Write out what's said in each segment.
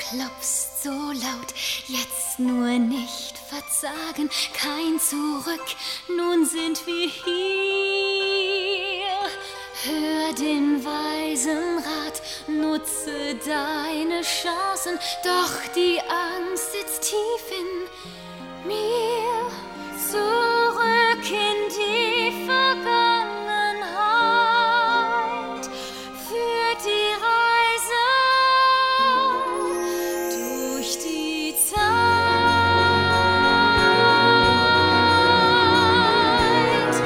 klopfst so laut, jetzt nur nicht verzagen, kein Zurück, nun sind wir hier. Hör den weisen Rat, nutze deine Chancen, doch die Angst sitzt tief in mir. Zurück in die Vergangenheit, führt die Reise durch die Zeit.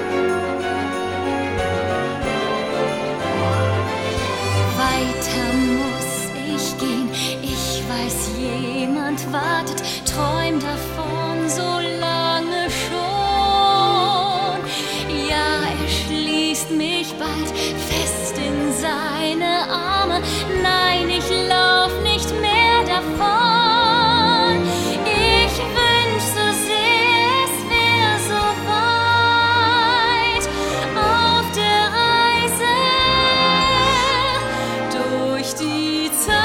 Weiter muss ich gehen, ich weiß, jemand wartet, träum davon so lange schon. Ja, er schließt mich bald fest in seine Arme. Nein, ich lauf nicht mehr davon. Ich wünsch so sehr, es wär so weit auf der Reise durch die Zeit.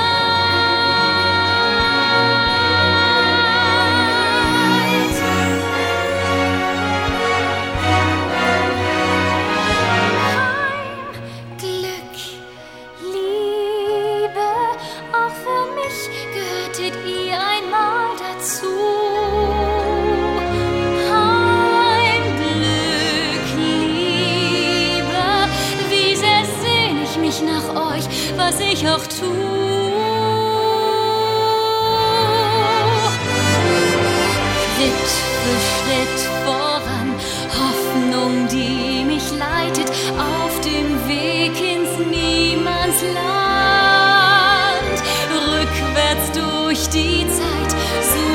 Glück, Liebe, auch für mich gehörtet ihr einmal dazu. Heimglück, Liebe, wie sehr sehn ich mich nach euch, was ich auch tu. Schritt für Schritt voran, Hoffnung, die mich leitet auf dem Weg ins Niemandsland. Rückwärts durch die Zeit,